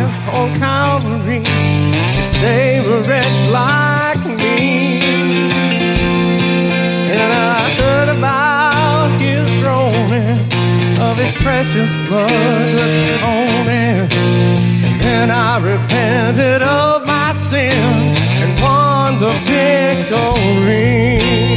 life on Calvary to save a wretch like me. And I heard about his groaning, of his precious blood atoning. And then I repented of my sins and won the victory.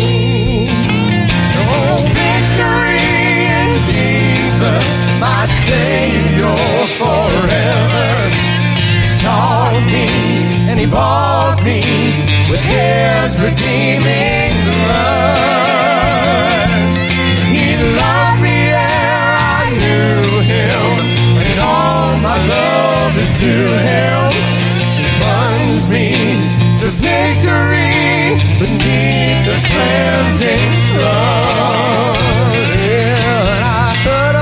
Oh, victory in Jesus, my Savior forever. He sought me and he bought me with his redeeming blood. He loved me and I knew him, and all my love is due him. He plunged me to victory beneath the cleansing flood. Yeah, and I heard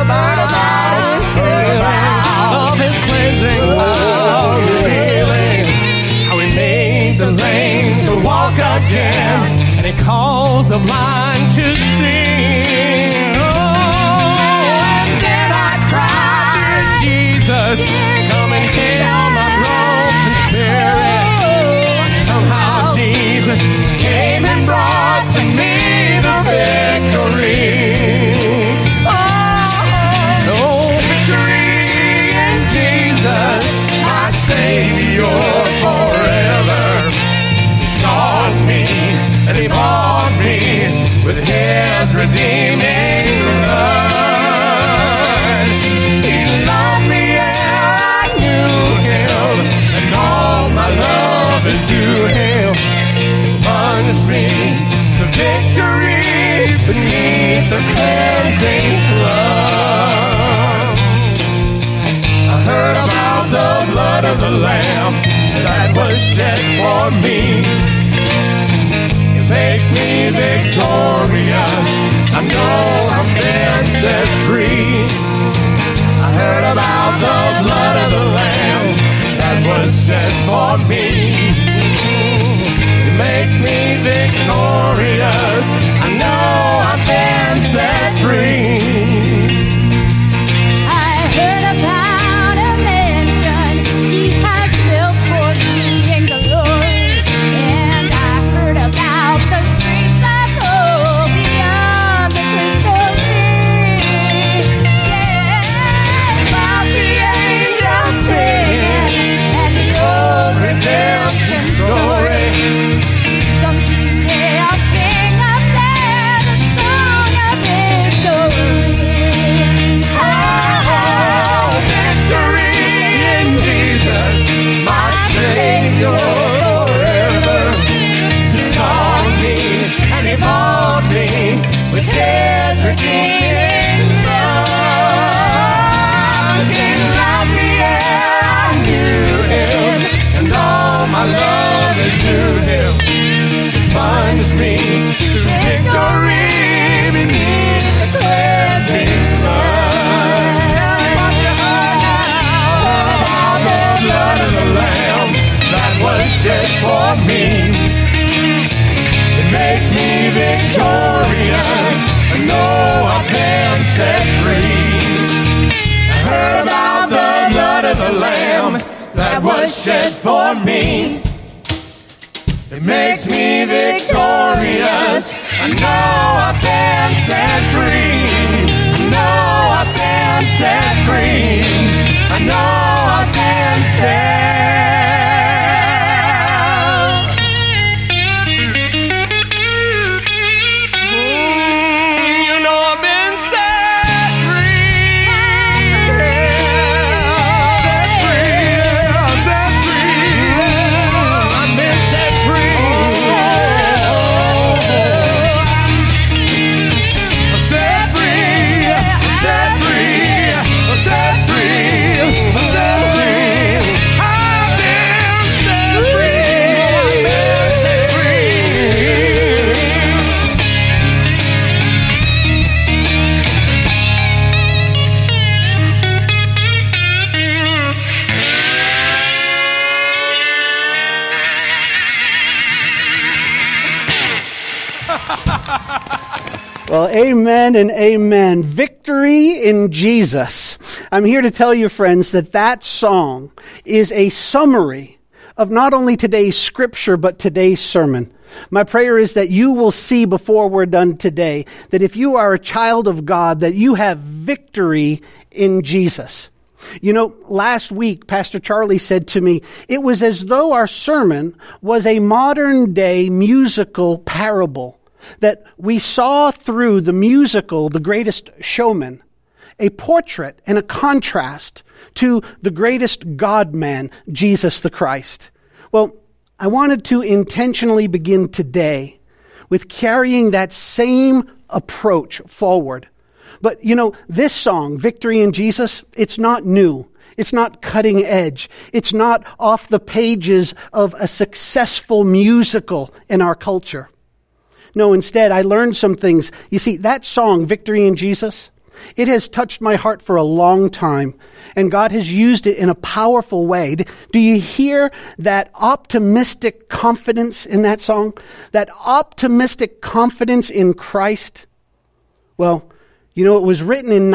about his cleansing power revealing how he made the lame to walk again, and he caused the blind to see. Oh, and then I cried, Jesus, come and heal my broken spirit. Somehow Jesus came and brought to me the victory. Oh, victory in Jesus, my Savior forever. He sought me and he bought me with his redeeming blood. He loved me and I knew him, and all my love is due him. He plunged me to victory beneath the cleansing flood. I heard about the blood of the Lamb that was shed for me. It makes me victorious. I know I've been set free. I heard about the blood of the Lamb that was shed for me. It makes me victorious. I know I've been set free. I heard about a mansion he has built for me in glory, and I heard about the streets of gold beyond the crystal sea. Yeah, about the angels singing and the old redemption story. Some day I'll sing up there the song of victory. Oh, victory in Jesus, my Savior forever. He sought me and he bought me with his redeeming blood. He loved me and I knew him, and all my love is due him. Plunged me to victory beneath the cleansing blood. About the blood of the Lamb that was shed for me. It makes me victorious. I know I've been set free. I heard about the blood of the Lamb that was shed for me. It makes me victorious. I know I've been set free. I know I've been set free. I know I've been set. You know I've been set free. Set free. Set free. I've been set free. Set free. Set free. Set free. Set free. I've been set free. I've been set free. Well, amen and amen. Victory in Jesus. I'm here to tell you, friends, that that song is a summary of not only today's scripture, but today's sermon. My prayer is that you will see before we're done today that if you are a child of God, that you have victory in Jesus. You know, last week, Pastor Charlie said to me, it was as though our sermon was a modern day musical parable, that we saw through the musical, The Greatest Showman, a portrait and a contrast to the greatest God-man, Jesus the Christ. Well, I wanted to intentionally begin today with carrying that same approach forward. But, you know, this song, Victory in Jesus, it's not new. It's not cutting edge. It's not off the pages of a successful musical in our culture. No, instead, I learned some things. You see, that song, Victory in Jesus, it has touched my heart for a long time, and God has used it in a powerful way. Do you hear that optimistic confidence in that song? That optimistic confidence in Christ? Well, you know, it was written in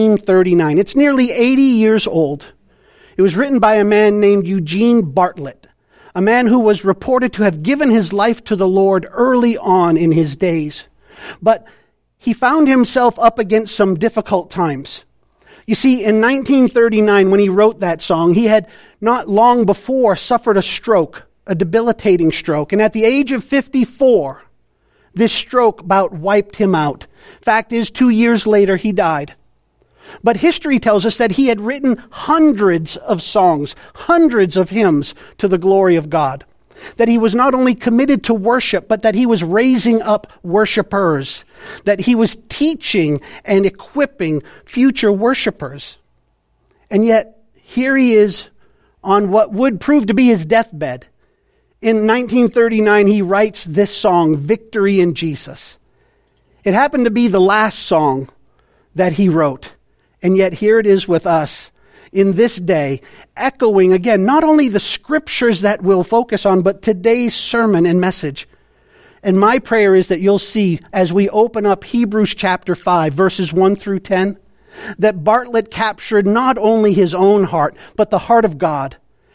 1939. It's nearly 80 years old. It was written by a man named Eugene Bartlett, a man who was reported to have given his life to the Lord early on in his days. But he found himself up against some difficult times. You see, in 1939, when he wrote that song, he had not long before suffered a stroke, a debilitating stroke. And at the age of 54, this stroke about wiped him out. Fact is, 2 years later, he died. But history tells us that he had written hundreds of songs, hundreds of hymns to the glory of God. That he was not only committed to worship, but that he was raising up worshipers. That he was teaching and equipping future worshipers. And yet, here he is on what would prove to be his deathbed. In 1939, he writes this song, Victory in Jesus. It happened to be the last song that he wrote. And yet here it is with us in this day, echoing again, not only the scriptures that we'll focus on, but today's sermon and message. And my prayer is that you'll see as we open up Hebrews chapter 5, verses 1 through 10, that Bartlett captured not only his own heart, but the heart of God.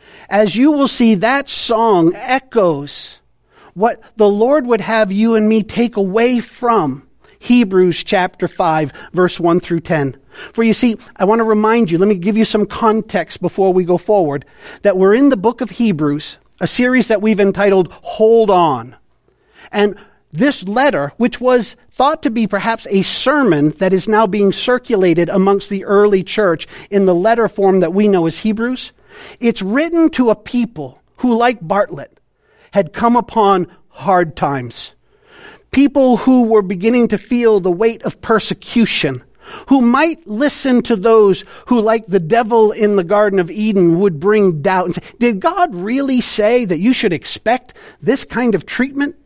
As you will see, that song echoes what the Lord would have you and me take away from Hebrews chapter 5, verse 1 through 10. For you see, I want to remind you, let me give you some context before we go forward, that we're in the book of Hebrews, a series that we've entitled Hold On. And this letter, which was thought to be perhaps a sermon that is now being circulated amongst the early church in the letter form that we know as Hebrews, it's written to a people who, like Bartlett, had come upon hard times. People who were beginning to feel the weight of persecution, who might listen to those who, like the devil in the Garden of Eden, would bring doubt and say, did God really say that you should expect this kind of treatment?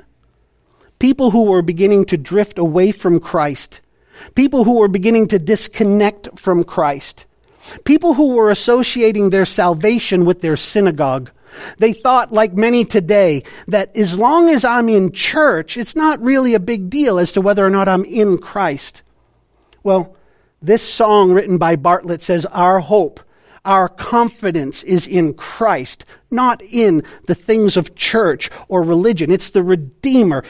People who were beginning to drift away from Christ. People who were beginning to disconnect from Christ. People who were associating their salvation with their synagogue. They thought, like many today, that as long as I'm in church, it's not really a big deal as to whether or not I'm in Christ. Well, this song written by Bartlett says our hope, our confidence is in Christ, not in the things of church or religion. It's the Redeemer.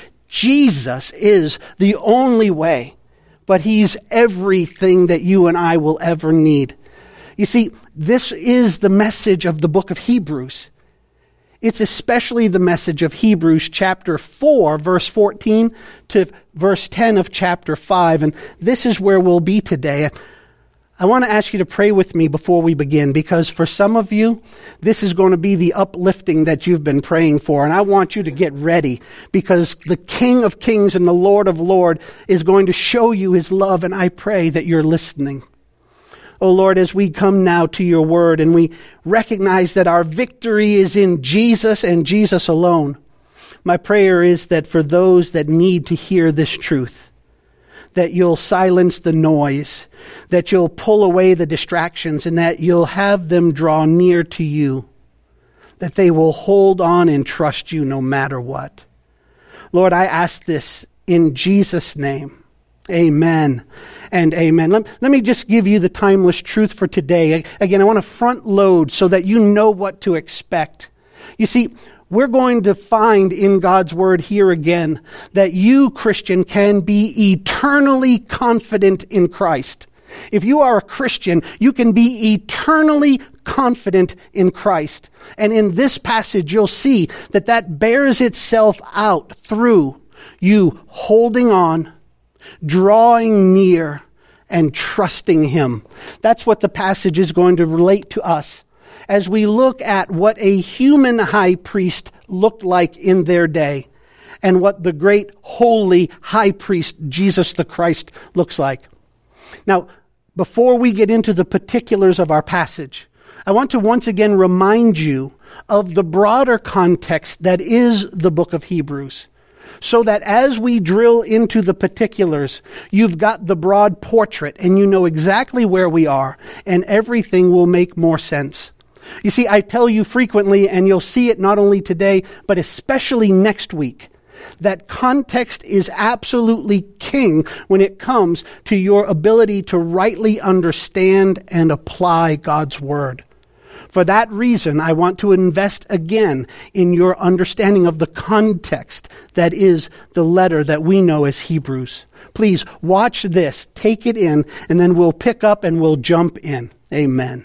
Jesus is the only way, but he's everything that you and I will ever need. You see, this is the message of the book of Hebrews. It's especially the message of Hebrews chapter 4, verse 14 to verse 10 of chapter 5. And this is where we'll be today. I want to ask you to pray with me before we begin, because for some of you, this is going to be the uplifting that you've been praying for. And I want you to get ready, because the King of Kings and the Lord of Lords is going to show you his love. And I pray that you're listening. Oh Lord, as we come now to your word and we recognize that our victory is in Jesus and Jesus alone, my prayer is that for those that need to hear this truth, that you'll silence the noise, that you'll pull away the distractions, and that you'll have them draw near to you, that they will hold on and trust you no matter what. Lord, I ask this in Jesus' name. Amen and amen. Let me just give you the timeless truth for today. Again, I want to front load so that you know what to expect. You see, we're going to find in God's word here again that you, Christian, can be eternally confident in Christ. If you are a Christian, you can be eternally confident in Christ. And in this passage, you'll see that that bears itself out through you holding on, drawing near, and trusting Him. That's what the passage is going to relate to us as we look at what a human high priest looked like in their day and what the great holy high priest, Jesus the Christ, looks like. Now, before we get into the particulars of our passage, I want to once again remind you of the broader context that is the book of Hebrews, so that as we drill into the particulars, you've got the broad portrait and you know exactly where we are, and everything will make more sense. You see, I tell you frequently, and you'll see it not only today, but especially next week, that context is absolutely king when it comes to your ability to rightly understand and apply God's word. For that reason, I want to invest again in your understanding of the context that is the letter that we know as Hebrews. Please watch this, take it in, and then we'll pick up and we'll jump in. Amen.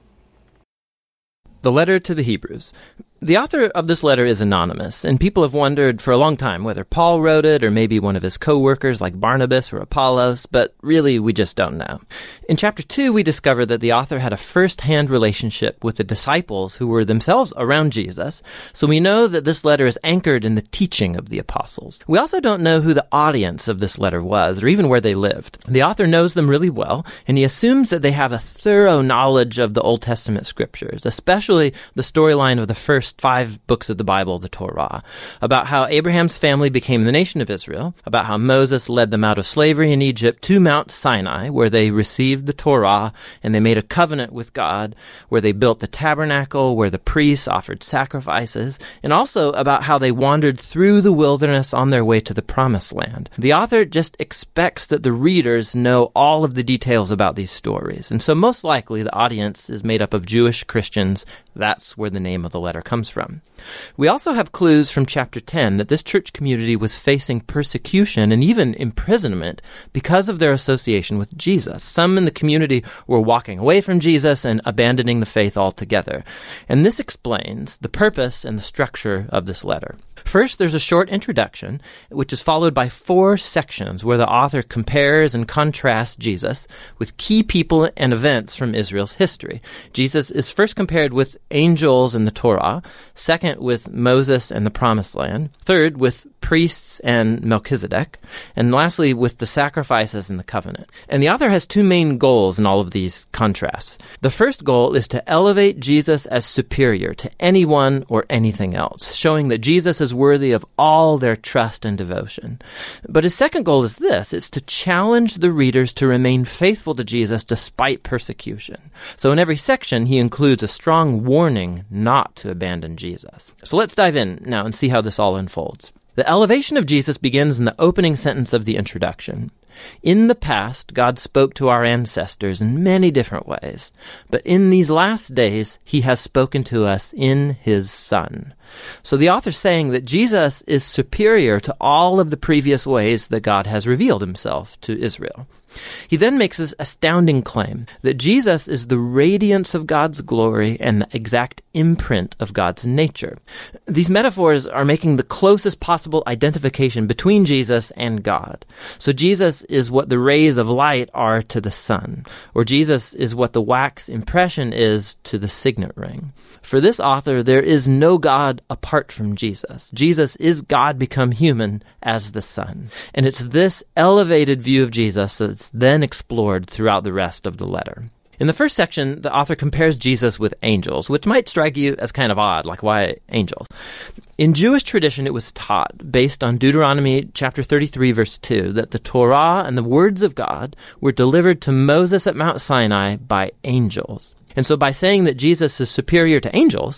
The letter to the Hebrews. The author of this letter is anonymous, and people have wondered for a long time whether Paul wrote it or maybe one of his co-workers like Barnabas or Apollos, but really we just don't know. In chapter 2, we discover that the author had a first-hand relationship with the disciples who were themselves around Jesus, so we know that this letter is anchored in the teaching of the apostles. We also don't know who the audience of this letter was or even where they lived. The author knows them really well, and he assumes that they have a thorough knowledge of the Old Testament scriptures, especially the storyline of the first 5 books of the Bible, the Torah, about how Abraham's family became the nation of Israel, about how Moses led them out of slavery in Egypt to Mount Sinai, where they received the Torah and they made a covenant with God, where they built the tabernacle, where the priests offered sacrifices, and also about how they wandered through the wilderness on their way to the Promised Land. The author just expects that the readers know all of the details about these stories, and so most likely the audience is made up of Jewish Christians. That's where the name of the letter comes from. We also have clues from chapter 10 that this church community was facing persecution and even imprisonment because of their association with Jesus. Some in the community were walking away from Jesus and abandoning the faith altogether. And this explains the purpose and the structure of this letter. First, there's a short introduction, which is followed by 4 sections where the author compares and contrasts Jesus with key people and events from Israel's history. Jesus is first compared with angels in the Torah, second with Moses and the Promised Land, third with priests and Melchizedek, and lastly with the sacrifices and the covenant. And the author has 2 main goals in all of these contrasts. The first goal is to elevate Jesus as superior to anyone or anything else, showing that Jesus is worthy of all their trust and devotion. But his second goal is this: it's to challenge the readers to remain faithful to Jesus despite persecution. So in every section, he includes a strong warning not to abandon Jesus. So let's dive in now and see how this all unfolds. The elevation of Jesus begins in the opening sentence of the introduction. In the past, God spoke to our ancestors in many different ways, but in these last days, he has spoken to us in his Son. So the author's saying that Jesus is superior to all of the previous ways that God has revealed himself to Israel. He then makes this astounding claim that Jesus is the radiance of God's glory and the exact imprint of God's nature. These metaphors are making the closest possible identification between Jesus and God. So Jesus is what the rays of light are to the sun, or Jesus is what the wax impression is to the signet ring. For this author, there is no God apart from Jesus. Jesus is God become human as the Son. And it's this elevated view of Jesus that's then explored throughout the rest of the letter. In the first section, the author compares Jesus with angels, which might strike you as kind of odd, like why angels? In Jewish tradition, it was taught, based on Deuteronomy chapter 33, verse 2, that the Torah and the words of God were delivered to Moses at Mount Sinai by angels. And so by saying that Jesus is superior to angels,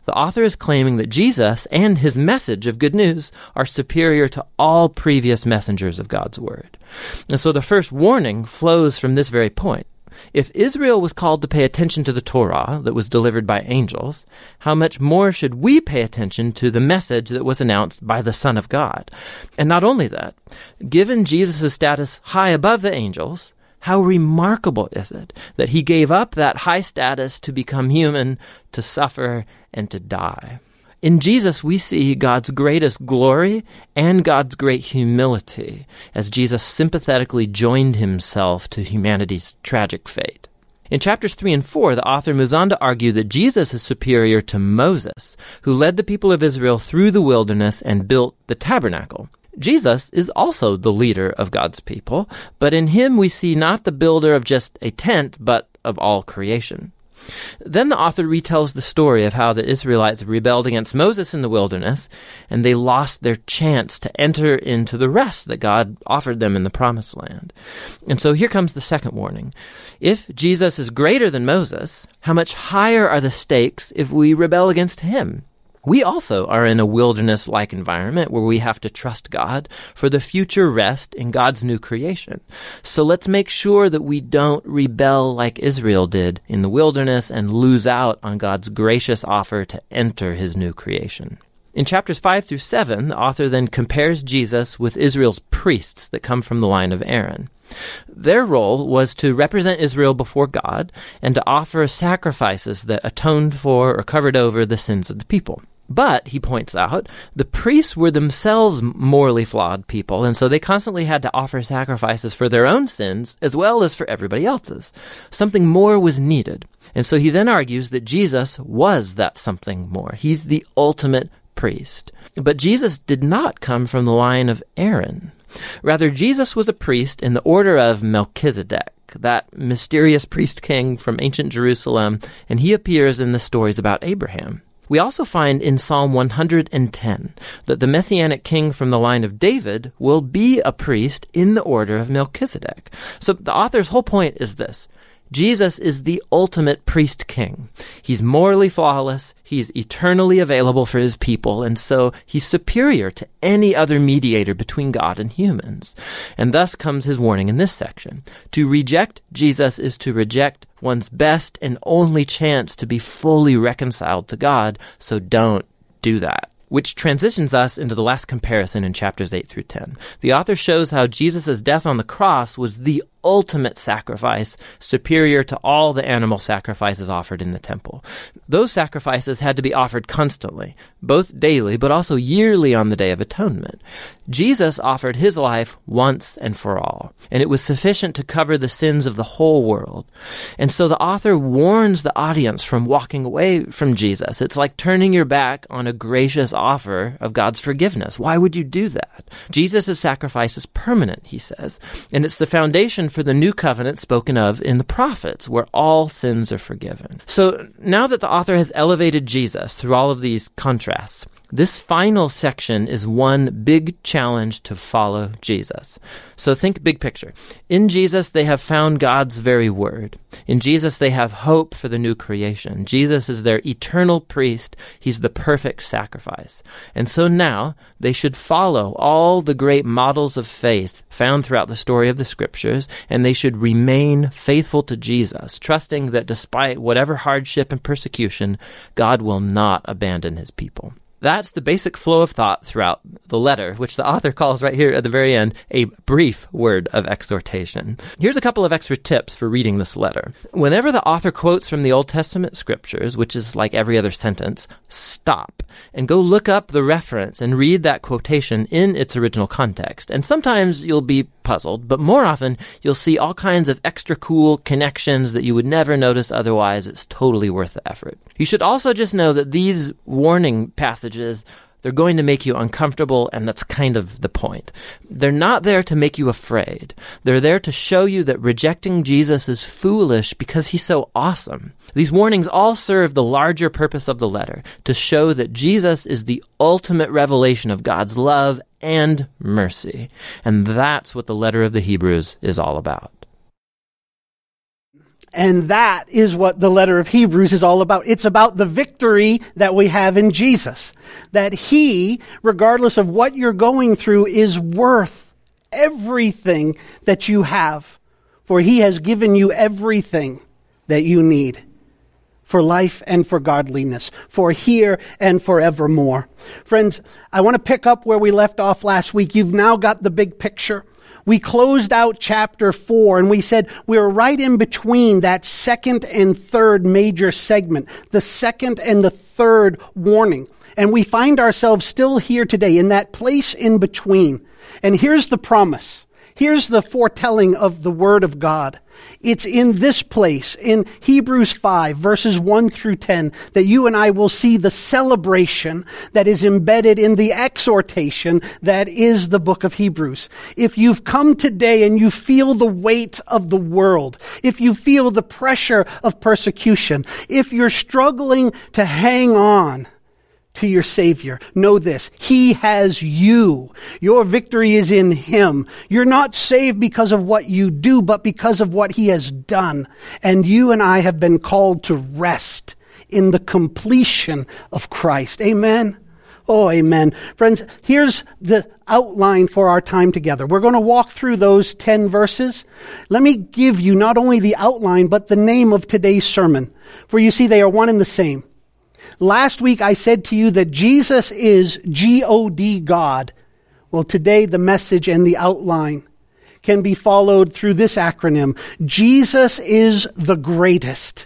The author is claiming that Jesus and his message of good news are superior to all previous messengers of God's word. And so the first warning flows from this very point. If Israel was called to pay attention to the Torah that was delivered by angels, how much more should we pay attention to the message that was announced by the Son of God? And not only that, given Jesus' status high above the angels, how remarkable is it that he gave up that high status to become human, to suffer, and to die? In Jesus, we see God's greatest glory and God's great humility as Jesus sympathetically joined himself to humanity's tragic fate. In chapters 3 and 4, the author moves on to argue that Jesus is superior to Moses, who led the people of Israel through the wilderness and built the tabernacle. Jesus is also the leader of God's people, but in him we see not the builder of just a tent, but of all creation. Then the author retells the story of how the Israelites rebelled against Moses in the wilderness, and they lost their chance to enter into the rest that God offered them in the Promised Land. And so here comes the second warning. If Jesus is greater than Moses, how much higher are the stakes if we rebel against him? We also are in a wilderness-like environment where we have to trust God for the future rest in God's new creation. So let's make sure that we don't rebel like Israel did in the wilderness and lose out on God's gracious offer to enter his new creation. In chapters 5 through 7, the author then compares Jesus with Israel's priests that come from the line of Aaron. Their role was to represent Israel before God and to offer sacrifices that atoned for or covered over the sins of the people. But, he points out, the priests were themselves morally flawed people, and so they constantly had to offer sacrifices for their own sins as well as for everybody else's. Something more was needed. And so he then argues that Jesus was that something more. He's the ultimate priest. But Jesus did not come from the line of Aaron. Rather, Jesus was a priest in the order of Melchizedek, that mysterious priest king from ancient Jerusalem, and he appears in the stories about Abraham. We also find in Psalm 110 that the Messianic king from the line of David will be a priest in the order of Melchizedek. So the author's whole point is this. Jesus is the ultimate priest king. He's morally flawless, he's eternally available for his people, and so he's superior to any other mediator between God and humans. And thus comes his warning in this section. To reject Jesus is to reject one's best and only chance to be fully reconciled to God, so don't do that. Which transitions us into the last comparison in chapters 8 through 10. The author shows how Jesus' death on the cross was the ultimate sacrifice, superior to all the animal sacrifices offered in the temple. Those sacrifices had to be offered constantly, both daily, but also yearly on the Day of Atonement. Jesus offered his life once and for all, and it was sufficient to cover the sins of the whole world. And so the author warns the audience from walking away from Jesus. It's like turning your back on a gracious offer of God's forgiveness. Why would you do that? Jesus' sacrifice is permanent, he says, and it's the foundation for the new covenant spoken of in the prophets, where all sins are forgiven. So now that the author has elevated Jesus through all of these contrasts, this final section is one big challenge to follow Jesus. So think big picture. In Jesus, they have found God's very word. In Jesus, they have hope for the new creation. Jesus is their eternal priest. He's the perfect sacrifice. And so now they should follow all the great models of faith found throughout the story of the scriptures, and they should remain faithful to Jesus, trusting that despite whatever hardship and persecution, God will not abandon his people. That's the basic flow of thought throughout the letter, which the author calls right here at the very end a brief word of exhortation. Here's a couple of extra tips for reading this letter. Whenever the author quotes from the Old Testament scriptures, which is like every other sentence, stop and go look up the reference and read that quotation in its original context. And sometimes you'll be puzzled, but more often you'll see all kinds of extra cool connections that you would never notice otherwise. It's totally worth the effort. You should also just know that these warning passages, they're going to make you uncomfortable, and that's kind of the point. They're not there to make you afraid. They're there to show you that rejecting Jesus is foolish because he's so awesome. These warnings all serve the larger purpose of the letter, to show that Jesus is the ultimate revelation of God's love and mercy. And that's what the letter of the Hebrews is all about. And that is what the letter of Hebrews is all about. It's about the victory that we have in Jesus. That he, regardless of what you're going through, is worth everything that you have. For he has given you everything that you need for life and for godliness, for here and forevermore. Friends, I want to pick up where we left off last week. You've now got the big picture. We closed out chapter 4 and we said we were right in between that second and third major segment, the second and the third warning. And we find ourselves still here today in that place in between. And here's the promise. Here's the foretelling of the Word of God. It's in this place, in Hebrews 5, verses 1 through 10, that you and I will see the celebration that is embedded in the exhortation that is the book of Hebrews. If you've come today and you feel the weight of the world, if you feel the pressure of persecution, if you're struggling to hang on to your Savior, know this: he has you. Your victory is in him. You're not saved because of what you do, but because of what he has done. And you and I have been called to rest in the completion of Christ. Amen. Oh, amen. Friends, here's the outline for our time together. We're going to walk through those 10 verses. Let me give you not only the outline, but the name of today's sermon. For you see, they are one and the same. Last week I said to you that Jesus is G-O-D, God. Well, today the message and the outline can be followed through this acronym. Jesus is the greatest.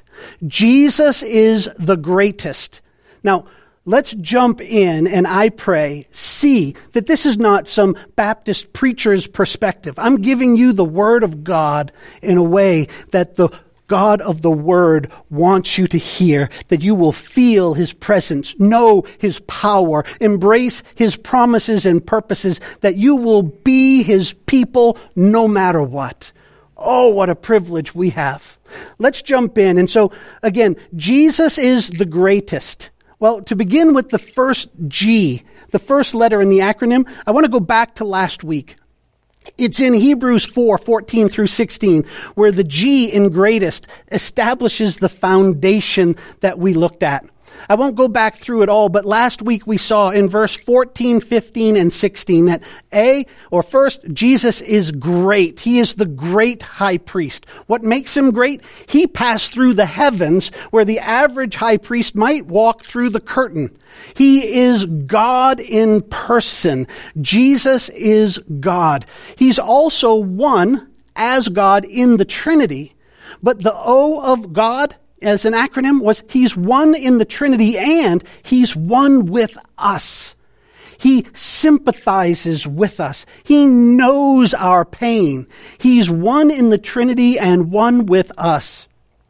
Jesus is the greatest. Now, let's jump in and I pray, see that this is not some Baptist preacher's perspective. I'm giving you the Word of God in a way that the God of the Word wants you to hear, that you will feel his presence, know his power, embrace his promises and purposes, that you will be his people no matter what. Oh, what a privilege we have. Let's jump in. And so, again, Jesus is the greatest. Well, to begin with the first G, the first letter in the acronym, I want to go back to last week. It's in Hebrews 4, 14 through 16, where the G in greatest establishes the foundation that we looked at. I won't go back through it all, but last week we saw in verse 14, 15, and 16 that first, Jesus is great. He is the great high priest. What makes him great? He passed through the heavens where the average high priest might walk through the curtain. He is God in person. Jesus is God. He's also one as God in the Trinity, but the O of God as an acronym was he's one in the Trinity and he's one with us. He sympathizes with us. He knows our pain. He's one in the Trinity and one with us.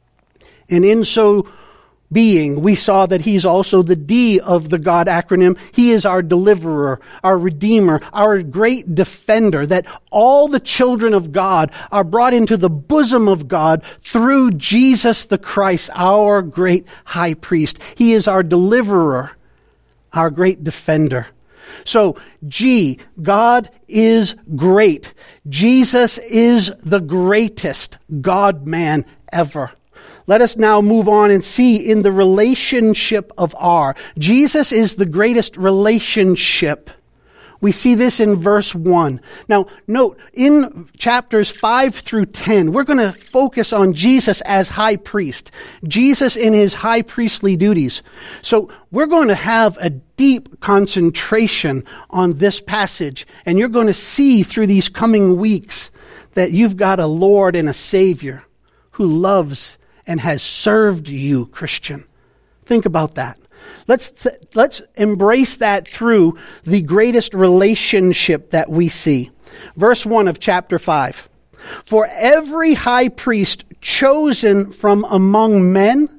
And in so being, we saw that he's also the D of the God acronym. He is our deliverer, our redeemer, our great defender, that all the children of God are brought into the bosom of God through Jesus the Christ, our great high priest. He is our deliverer, our great defender. So, G, God is great. Jesus is the greatest God-man ever. Let us now move on and see in the relationship of R. Jesus is the greatest relationship. We see this in verse 1. Now, note, in chapters 5 through 10, we're going to focus on Jesus as high priest. Jesus in his high priestly duties. So, we're going to have a deep concentration on this passage. And you're going to see through these coming weeks that you've got a Lord and a Savior who loves and has served you, Christian. Think about that. Let's embrace that through the greatest relationship that we see. Verse 1 of chapter 5. For every high priest chosen from among men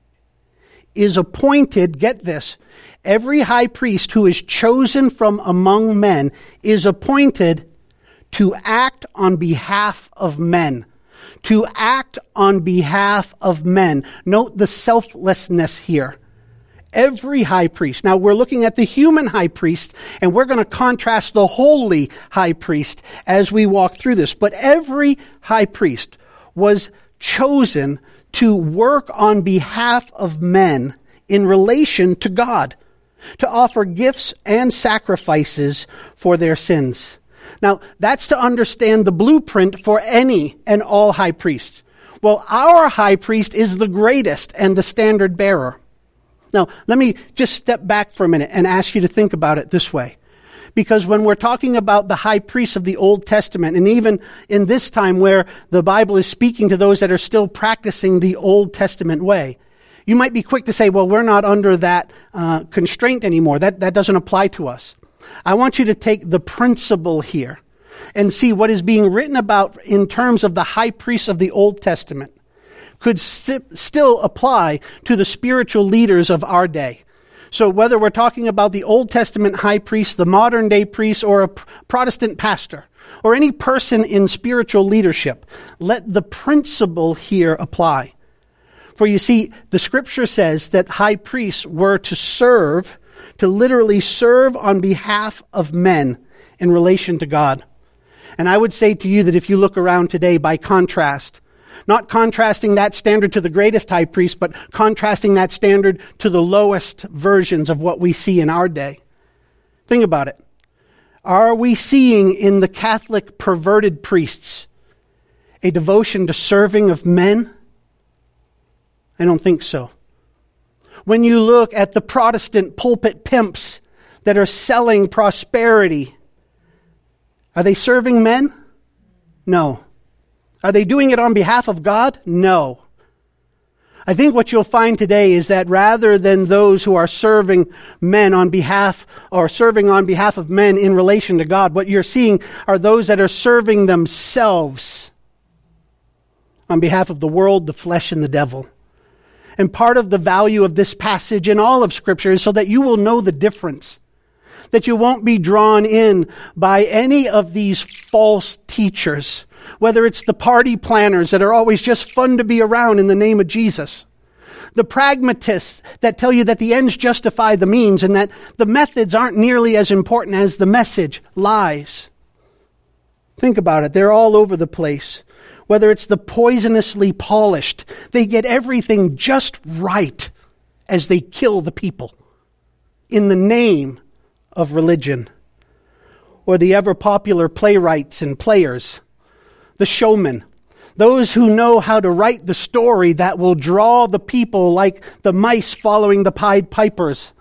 is appointed, get this, every high priest who is chosen from among men is appointed to act on behalf of men. To act on behalf of men. Note the selflessness here. Every high priest. Now we're looking at the human high priest, and we're going to contrast the holy high priest as we walk through this. But every high priest was chosen to work on behalf of men in relation to God, to offer gifts and sacrifices for their sins. Now, that's to understand the blueprint for any and all high priests. Well, our high priest is the greatest and the standard bearer. Now, let me just step back for a minute and ask you to think about it this way. Because when we're talking about the high priests of the Old Testament, and even in this time where the Bible is speaking to those that are still practicing the Old Testament way, you might be quick to say, well, we're not under that constraint anymore. That doesn't apply to us. I want you to take the principle here and see what is being written about in terms of the high priests of the Old Testament could still apply to the spiritual leaders of our day. So whether we're talking about the Old Testament high priest, the modern day priest, or a Protestant pastor, or any person in spiritual leadership, let the principle here apply. For you see, the scripture says that high priests were to serve, to literally serve on behalf of men in relation to God. And I would say to you that if you look around today, by contrast, not contrasting that standard to the greatest high priest, but contrasting that standard to the lowest versions of what we see in our day. Think about it. Are we seeing in the Catholic perverted priests a devotion to serving of men? I don't think so. When you look at the Protestant pulpit pimps that are selling prosperity, are they serving men? No. Are they doing it on behalf of God? No. I think what you'll find today is that rather than those who are serving men on behalf or serving on behalf of men in relation to God, what you're seeing are those that are serving themselves on behalf of the world, the flesh, and the devil. And part of the value of this passage in all of Scripture is so that you will know the difference. That you won't be drawn in by any of these false teachers, whether it's the party planners that are always just fun to be around in the name of Jesus, the pragmatists that tell you that the ends justify the means and that the methods aren't nearly as important as the message, lies. Think about it. They're all over the place. Whether it's the poisonously polished, they get everything just right as they kill the people in the name of religion. Or the ever-popular playwrights and players, the showmen, those who know how to write the story that will draw the people like the mice following the Pied Pipers.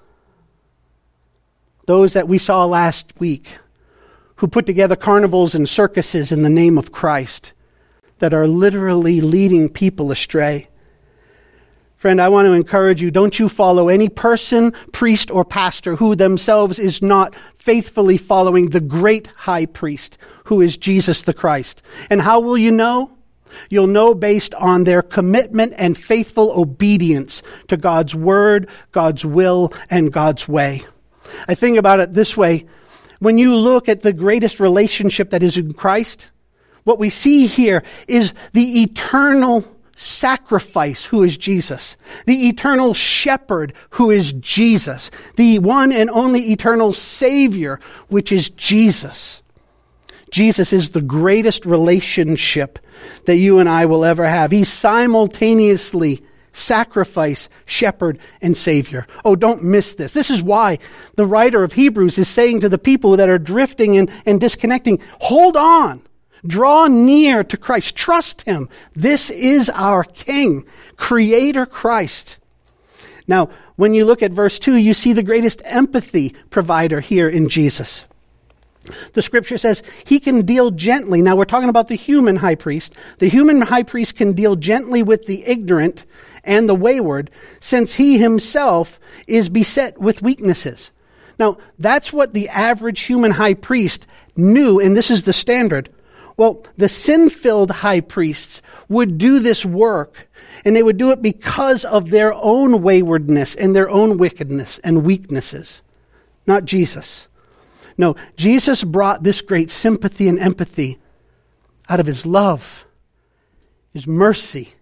Those that we saw last week, who put together carnivals and circuses in the name of Christ, that are literally leading people astray. Friend, I want to encourage you, don't you follow any person, priest, or pastor who themselves is not faithfully following the great high priest, who is Jesus the Christ. And how will you know? You'll know based on their commitment and faithful obedience to God's word, God's will, and God's way. I think about it this way. When you look at the greatest relationship that is in Christ, what we see here is the eternal sacrifice, who is Jesus. The eternal shepherd, who is Jesus. The one and only eternal Savior, which is Jesus. Jesus is the greatest relationship that you and I will ever have. He's simultaneously sacrifice, shepherd, and Savior. Oh, don't miss this. This is why the writer of Hebrews is saying to the people that are drifting and disconnecting, hold on. Draw near to Christ. Trust Him. This is our King, Creator Christ. Now, when you look at verse 2, you see the greatest empathy provider here in Jesus. The scripture says He can deal gently. Now, we're talking about the human high priest. The human high priest can deal gently with the ignorant and the wayward, since He Himself is beset with weaknesses. Now, that's what the average human high priest knew, and this is the standard. Well, the sin-filled high priests would do this work, and they would do it because of their own waywardness and their own wickedness and weaknesses, not Jesus. No, Jesus brought this great sympathy and empathy out of His love, His mercy,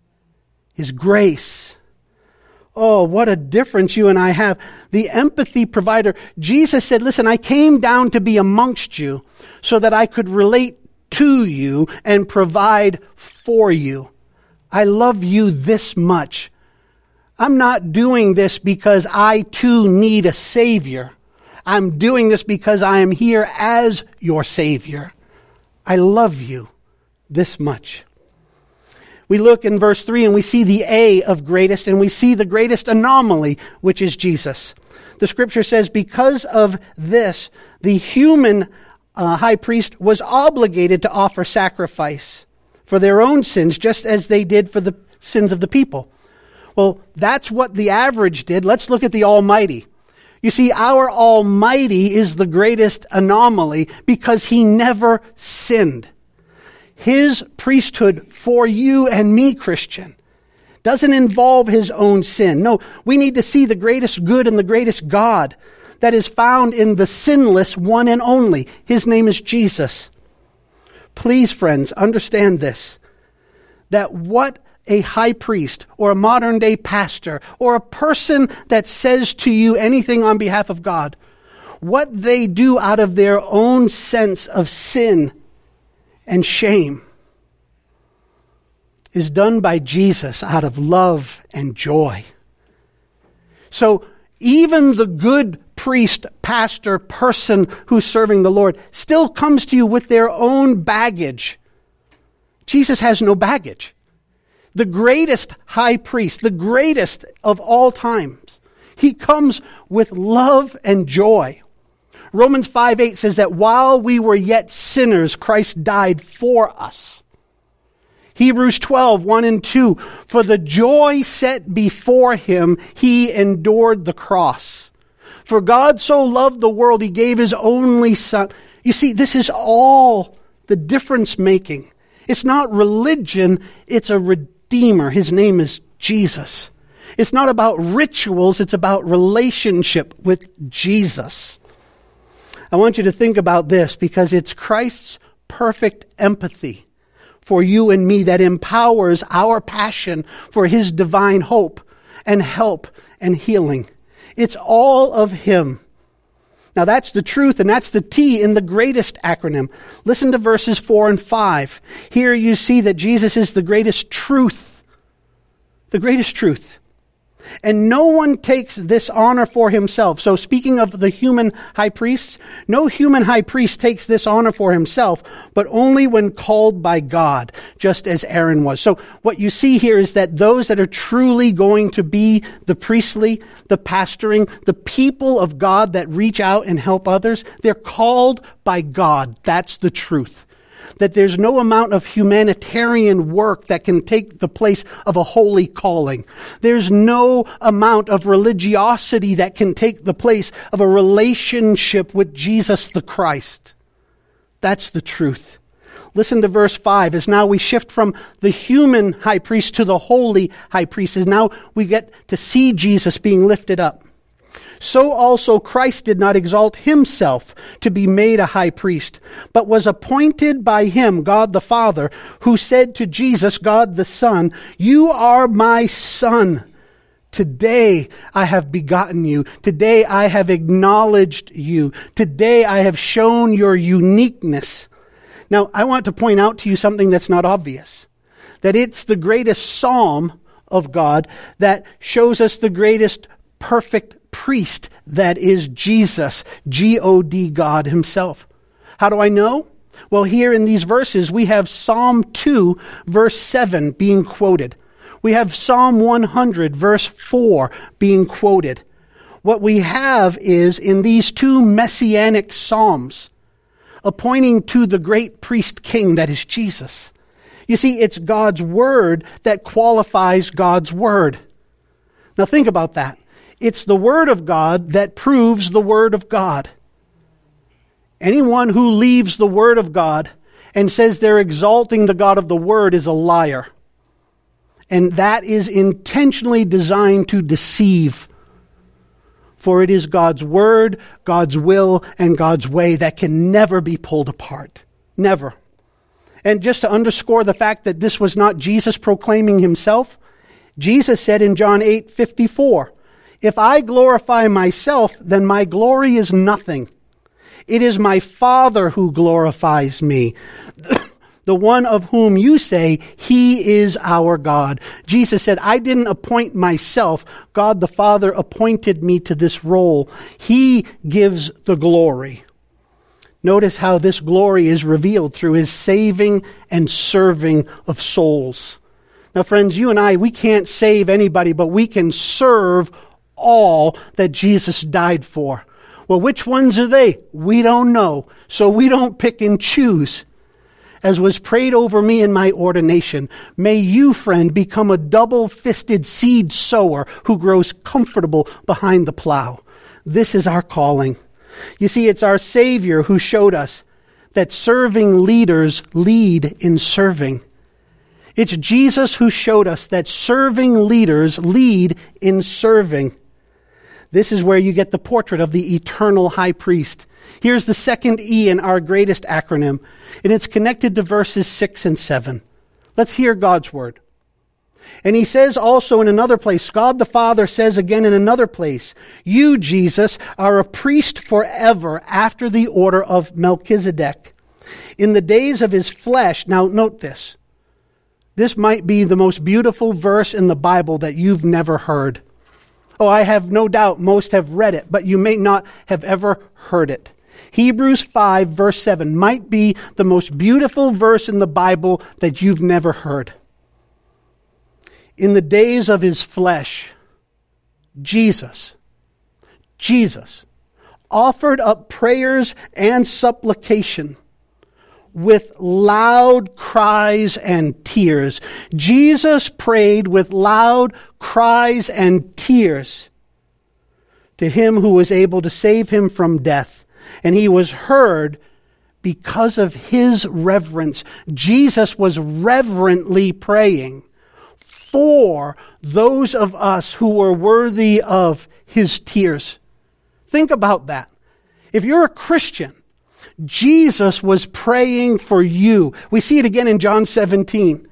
His grace. Oh, what a difference you and I have. The empathy provider. Jesus said, listen, I came down to be amongst you so that I could relate to you and provide for you. I love you this much. I'm not doing this because I too need a Savior. I'm doing this because I am here as your Savior. I love you this much. We look in verse 3 and we see the A of greatest, and we see the greatest anomaly, which is Jesus. The scripture says, because of this, the human high priest was obligated to offer sacrifice for their own sins, just as they did for the sins of the people. Well, that's what the average did. Let's look at the Almighty. You see, our Almighty is the greatest anomaly because he never sinned. His priesthood for you and me, Christian, doesn't involve his own sin. No, we need to see the greatest good and the greatest God that is found in the sinless one and only. His name is Jesus. Please, friends, understand this, that what a high priest or a modern day pastor or a person that says to you anything on behalf of God, what they do out of their own sense of sin and shame is done by Jesus out of love and joy. So even the good priest, pastor, person who's serving the Lord still comes to you with their own baggage. Jesus has no baggage. The greatest high priest, the greatest of all times, he comes with love and joy. Romans 5:8 says that while we were yet sinners, Christ died for us. Hebrews 12:1 and 2, for the joy set before him, he endured the cross. For God so loved the world, he gave his only Son. You see, this is all the difference making. It's not religion, it's a Redeemer. His name is Jesus. It's not about rituals, it's about relationship with Jesus. I want you to think about this because it's Christ's perfect empathy for you and me that empowers our passion for his divine hope and help and healing. It's all of him. Now that's the truth, and that's the T in the greatest acronym. Listen to verses 4 and 5. Here you see that Jesus is the greatest truth. The greatest truth. And no one takes this honor for himself. So speaking of the human high priests, no human high priest takes this honor for himself, but only when called by God, just as Aaron was. So what you see here is that those that are truly going to be the priestly, the pastoring, the people of God that reach out and help others, they're called by God. That's the truth. That there's no amount of humanitarian work that can take the place of a holy calling. There's no amount of religiosity that can take the place of a relationship with Jesus the Christ. That's the truth. Listen to verse 5 as now we shift from the human high priest to the holy high priest. As now we get to see Jesus being lifted up. So also Christ did not exalt himself to be made a high priest, but was appointed by him, God the Father, who said to Jesus, God the Son, you are my Son. Today I have begotten you. Today I have acknowledged you. Today I have shown your uniqueness. Now I want to point out to you something that's not obvious. That it's the greatest psalm of God that shows us the greatest perfect priest that is Jesus, G-O-D, God himself. How do I know? Well, here in these verses, we have Psalm 2, verse 7 being quoted. We have Psalm 100, verse 4 being quoted. What we have is in these two messianic psalms, pointing to the great priest king that is Jesus. You see, it's God's word that qualifies God's word. Now think about that. It's the Word of God that proves the Word of God. Anyone who leaves the Word of God and says they're exalting the God of the Word is a liar. And that is intentionally designed to deceive. For it is God's Word, God's will, and God's way that can never be pulled apart. Never. And just to underscore the fact that this was not Jesus proclaiming himself, Jesus said in John 8:54, if I glorify myself, then my glory is nothing. It is my Father who glorifies me. The the one of whom you say, he is our God. Jesus said, I didn't appoint myself. God the Father appointed me to this role. He gives the glory. Notice how this glory is revealed through his saving and serving of souls. Now, friends, you and I, we can't save anybody, but we can serve all that Jesus died for. Well, which ones are they? We don't know. So we don't pick and choose. As was prayed over me in my ordination, may you, friend, become a double-fisted seed sower who grows comfortable behind the plow. This is our calling. You see, it's our Savior who showed us that serving leaders lead in serving. It's Jesus who showed us that serving leaders lead in serving. This is where you get the portrait of the eternal high priest. Here's the second E in our greatest acronym, and it's connected to verses 6 and 7. Let's hear God's word. And he says also in another place, God the Father says again in another place, you, Jesus, are a priest forever after the order of Melchizedek. In the days of his flesh, now note this. This might be the most beautiful verse in the Bible that you've never heard. Oh, I have no doubt most have read it, but you may not have ever heard it. Hebrews 5, verse 7 might be the most beautiful verse in the Bible that you've never heard. In the days of his flesh, Jesus offered up prayers and supplication with loud cries and tears. Jesus prayed with loud cries and tears to him who was able to save him from death. And he was heard because of his reverence. Jesus was reverently praying for those of us who were worthy of his tears. Think about that. If you're a Christian, Jesus was praying for you. We see it again in John 17.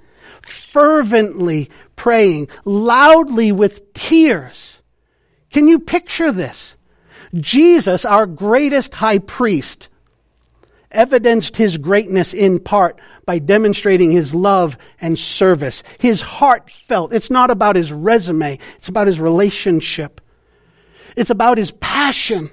Fervently praying, loudly with tears. Can you picture this? Jesus, our greatest high priest, evidenced his greatness in part by demonstrating his love and service. His heartfelt. It's not about his resume. It's about his relationship. It's about his passion.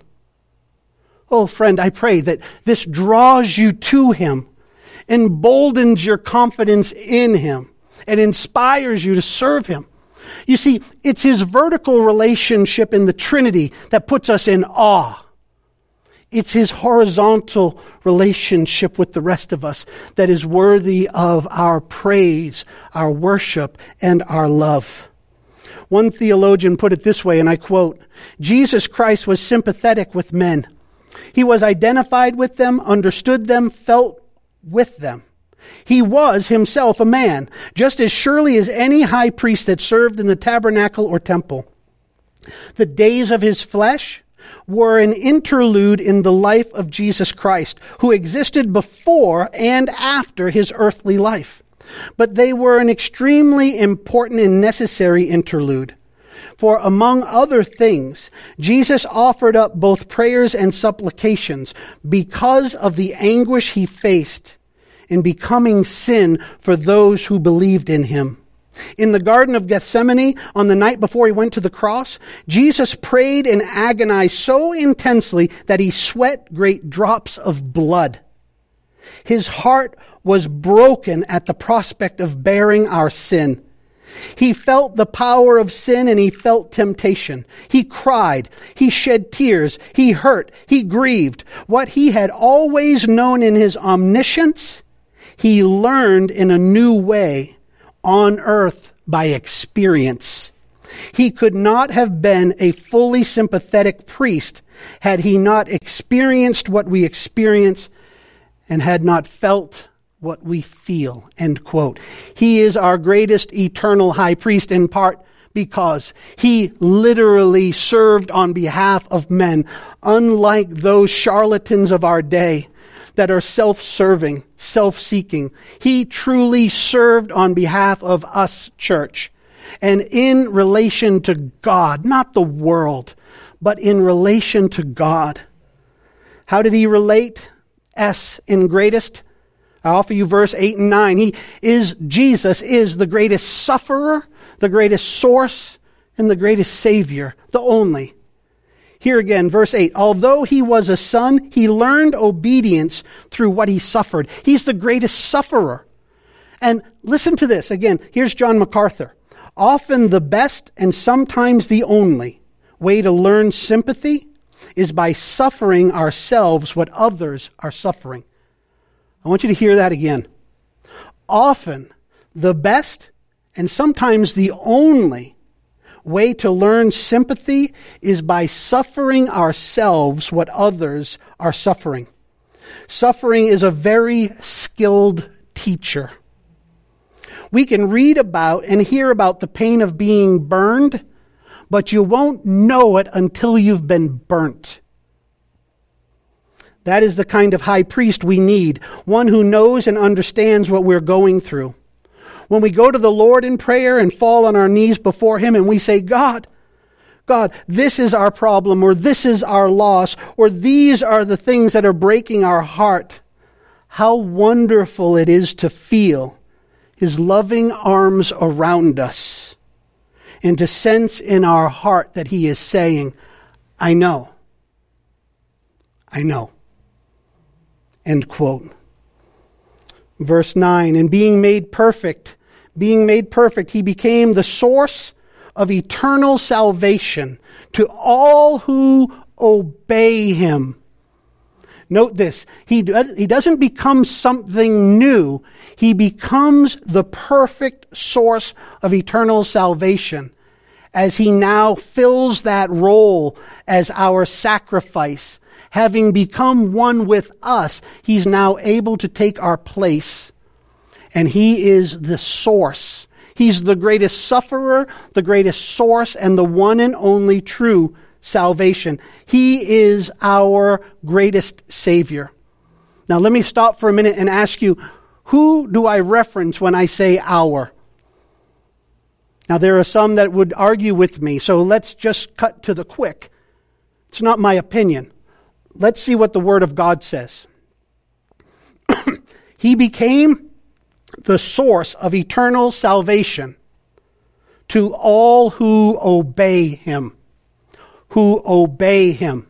Oh, friend, I pray that this draws you to him, emboldens your confidence in him, and inspires you to serve him. You see, it's his vertical relationship in the Trinity that puts us in awe. It's his horizontal relationship with the rest of us that is worthy of our praise, our worship, and our love. One theologian put it this way, and I quote, Jesus Christ was sympathetic with men. He was identified with them, understood them, felt with them. He was himself a man, just as surely as any high priest that served in the tabernacle or temple. The days of his flesh were an interlude in the life of Jesus Christ, who existed before and after his earthly life. But they were an extremely important and necessary interlude. For among other things, Jesus offered up both prayers and supplications because of the anguish he faced in becoming sin for those who believed in him. In the Garden of Gethsemane, on the night before he went to the cross, Jesus prayed and agonized so intensely that he sweat great drops of blood. His heart was broken at the prospect of bearing our sin. He felt the power of sin and he felt temptation. He cried, he shed tears, he hurt, he grieved. What he had always known in his omniscience, he learned in a new way on earth by experience. He could not have been a fully sympathetic priest had he not experienced what we experience and had not felt what we feel, end quote. He is our greatest eternal high priest in part because he literally served on behalf of men, unlike those charlatans of our day that are self-serving, self-seeking. He truly served on behalf of us, church, and in relation to God, not the world, but in relation to God. How did he relate? S in greatest. I offer you verse 8 and 9. Jesus is the greatest sufferer, the greatest source, and the greatest Savior, the only. Here again, verse 8. Although he was a son, he learned obedience through what he suffered. He's the greatest sufferer. And listen to this. Again, here's John MacArthur. Often the best and sometimes the only way to learn sympathy is by suffering ourselves what others are suffering. I want you to hear that again. Often the best and sometimes the only way to learn sympathy is by suffering ourselves what others are suffering. Suffering is a very skilled teacher. We can read about and hear about the pain of being burned, but you won't know it until you've been burnt. That is the kind of high priest we need, one who knows and understands what we're going through. When we go to the Lord in prayer and fall on our knees before Him and we say, God, this is our problem, or this is our loss, or these are the things that are breaking our heart. How wonderful it is to feel His loving arms around us and to sense in our heart that He is saying, I know. End quote. Verse 9, and being made perfect, He became the source of eternal salvation to all who obey Him. Note this, He doesn't become something new. He becomes the perfect source of eternal salvation as He now fills that role as our sacrifice. Having become one with us, He's now able to take our place. And He is the source. He's the greatest sufferer, the greatest source, and the one and only true salvation. He is our greatest Savior. Now let me stop for a minute and ask you, who do I reference when I say our? Now there are some that would argue with me, so let's just cut to the quick. It's not my opinion. Let's see what the Word of God says. He became the source of eternal salvation to all who obey Him. Who obey Him.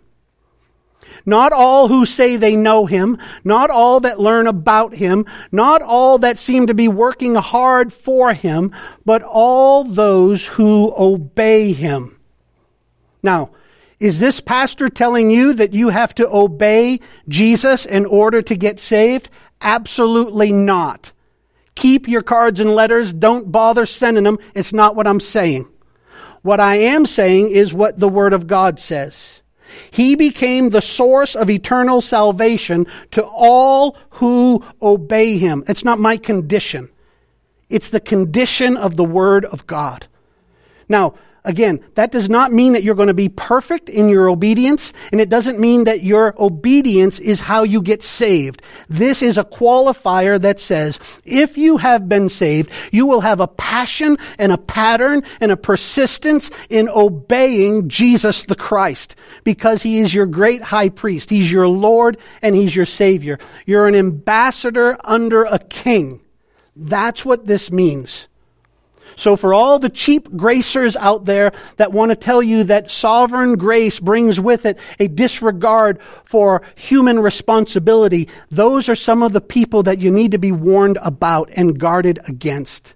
Not all who say they know Him, not all that learn about Him, not all that seem to be working hard for Him, but all those who obey Him. Now, is this pastor telling you that you have to obey Jesus in order to get saved? Absolutely not. Keep your cards and letters. Don't bother sending them. It's not what I'm saying. What I am saying is what the Word of God says. He became the source of eternal salvation to all who obey Him. It's not my condition. It's the condition of the Word of God. Now, again, that does not mean that you're going to be perfect in your obedience, and it doesn't mean that your obedience is how you get saved. This is a qualifier that says, if you have been saved, you will have a passion and a pattern and a persistence in obeying Jesus the Christ, because He is your great high priest. He's your Lord and He's your Savior. You're an ambassador under a king. That's what this means. So for all the cheap gracers out there that want to tell you that sovereign grace brings with it a disregard for human responsibility, those are some of the people that you need to be warned about and guarded against.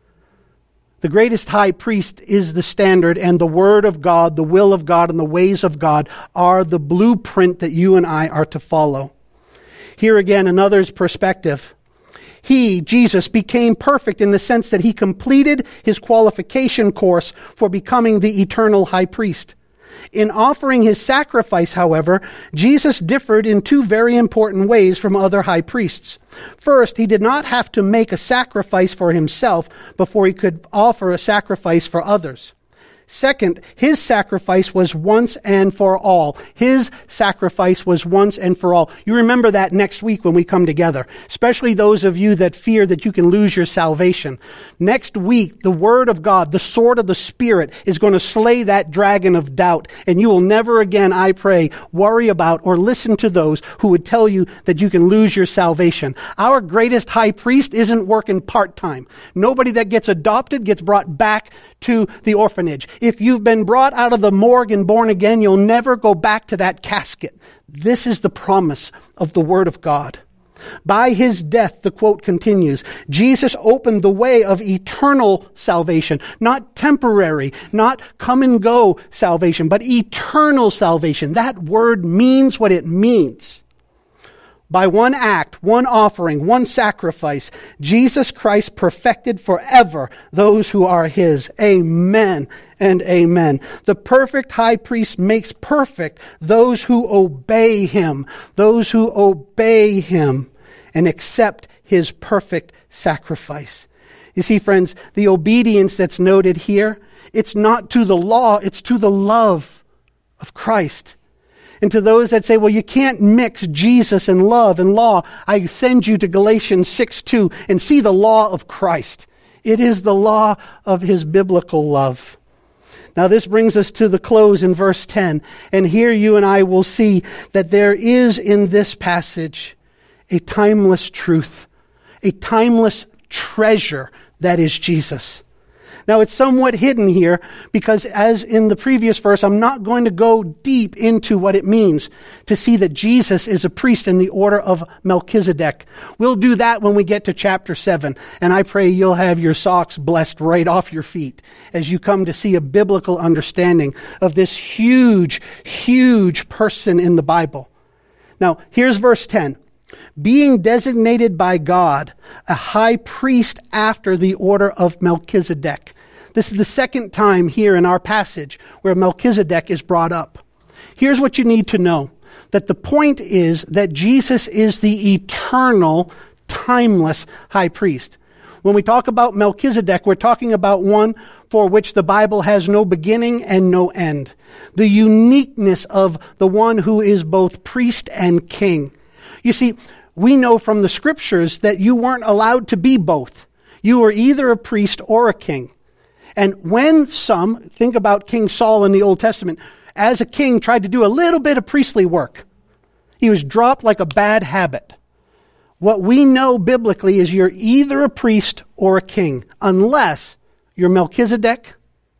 The greatest high priest is the standard, and the Word of God, the will of God, and the ways of God are the blueprint that you and I are to follow. Here again, another's perspective. He, Jesus, became perfect in the sense that He completed His qualification course for becoming the eternal high priest. In offering His sacrifice, however, Jesus differed in two very important ways from other high priests. First, He did not have to make a sacrifice for Himself before He could offer a sacrifice for others. Second, his sacrifice was once and for all. His sacrifice was once and for all. You remember that next week when we come together, especially those of you that fear that you can lose your salvation. Next week, the Word of God, the sword of the Spirit, is going to slay that dragon of doubt, and you will never again, I pray, worry about or listen to those who would tell you that you can lose your salvation. Our greatest high priest isn't working part-time. Nobody that gets adopted gets brought back to the orphanage. If you've been brought out of the morgue and born again, you'll never go back to that casket. This is the promise of the Word of God. By his death, the quote continues, Jesus opened the way of eternal salvation, not temporary, not come and go salvation, but eternal salvation. That word means what it means. By one act, one offering, one sacrifice, Jesus Christ perfected forever those who are his. Amen and amen. The perfect high priest makes perfect those who obey him, and accept his perfect sacrifice. You see, friends, the obedience that's noted here, it's not to the law, it's to the love of Christ. And to those that say, well, you can't mix Jesus and love and law, I send you to Galatians 6:2 and see the law of Christ. It is the law of his biblical love. Now this brings us to the close in verse 10. And here you and I will see that there is in this passage a timeless truth, a timeless treasure that is Jesus. Now, it's somewhat hidden here because as in the previous verse, I'm not going to go deep into what it means to see that Jesus is a priest in the order of Melchizedek. We'll do that when we get to chapter 7, and I pray you'll have your socks blessed right off your feet as you come to see a biblical understanding of this huge, huge person in the Bible. Now, here's verse 10. Being designated by God a high priest after the order of Melchizedek. This is the second time here in our passage where Melchizedek is brought up. Here's what you need to know, that the point is that Jesus is the eternal, timeless high priest. When we talk about Melchizedek, we're talking about one for which the Bible has no beginning and no end. The uniqueness of the one who is both priest and king. You see, we know from the scriptures that you weren't allowed to be both. You were either a priest or a king. And when some, think about King Saul in the Old Testament, as a king tried to do a little bit of priestly work, he was dropped like a bad habit. What we know biblically is you're either a priest or a king, unless you're Melchizedek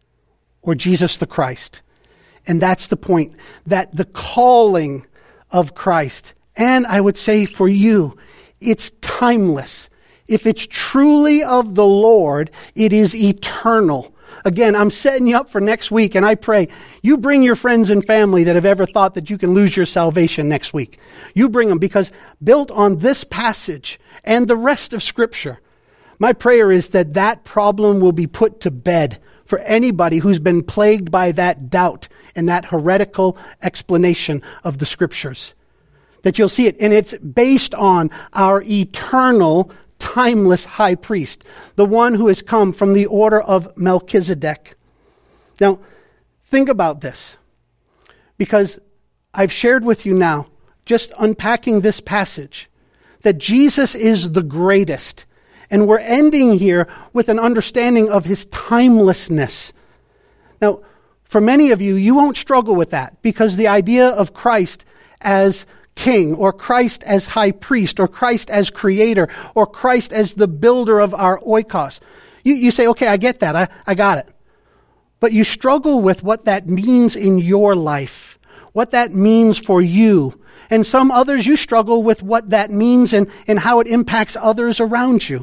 or Jesus the Christ. And that's the point, that the calling of Christ, and I would say for you, it's timeless. If it's truly of the Lord, it is eternal. Again, I'm setting you up for next week, and I pray you bring your friends and family that have ever thought that you can lose your salvation next week. You bring them, because built on this passage and the rest of Scripture, my prayer is that that problem will be put to bed for anybody who's been plagued by that doubt and that heretical explanation of the Scriptures. That you'll see it, and it's based on our eternal, timeless high priest, the one who has come from the order of Melchizedek. Now, think about this, because I've shared with you now, just unpacking this passage, that Jesus is the greatest, and we're ending here with an understanding of his timelessness. Now, for many of you, you won't struggle with that, because the idea of Christ as king, or Christ as high priest, or Christ as creator, or Christ as the builder of our oikos. You say, okay, I get that. I got it. But you struggle with what that means in your life, what that means for you. And some others, you struggle with what that means and how it impacts others around you.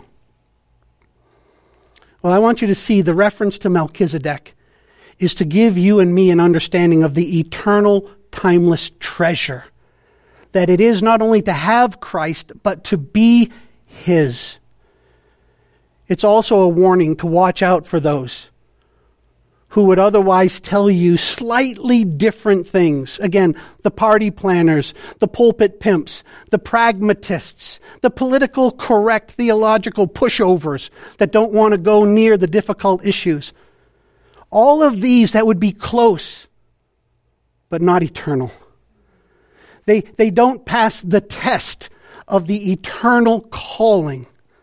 Well, I want you to see the reference to Melchizedek is to give you and me an understanding of the eternal, timeless treasure. That it is not only to have Christ, but to be his. It's also a warning to watch out for those who would otherwise tell you slightly different things. Again, the party planners, the pulpit pimps, the pragmatists, the political correct theological pushovers that don't want to go near the difficult issues. All of these that would be close, but not eternal. They don't pass the test of the eternal calling.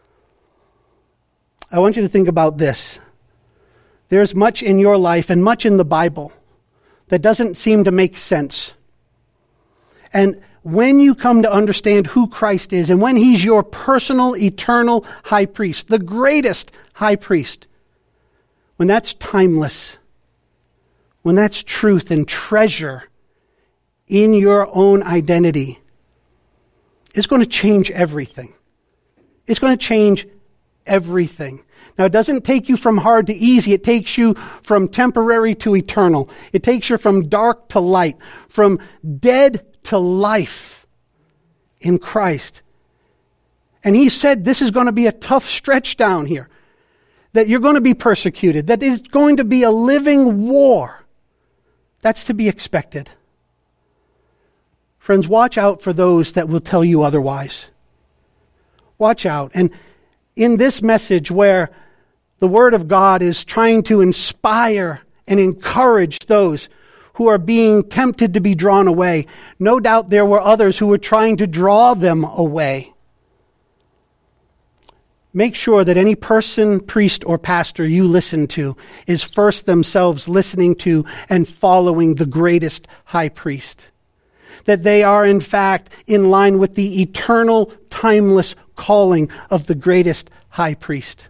I want you to think about this. There's much in your life and much in the Bible that doesn't seem to make sense. And when you come to understand who Christ is and when he's your personal, eternal high priest, the greatest high priest, when that's timeless, when that's truth and treasure in your own identity, it's going to change everything. It's going to change everything. Now, it doesn't take you from hard to easy. It takes you from temporary to eternal. It takes you from dark to light, from dead to life in Christ. And he said this is going to be a tough stretch down here, that you're going to be persecuted, that it's going to be a living war. That's to be expected. Friends, watch out for those that will tell you otherwise. Watch out. And in this message where the Word of God is trying to inspire and encourage those who are being tempted to be drawn away, no doubt there were others who were trying to draw them away. Make sure that any person, priest, or pastor you listen to is first themselves listening to and following the greatest high priest. That they are, in fact, in line with the eternal, timeless calling of the greatest high priest.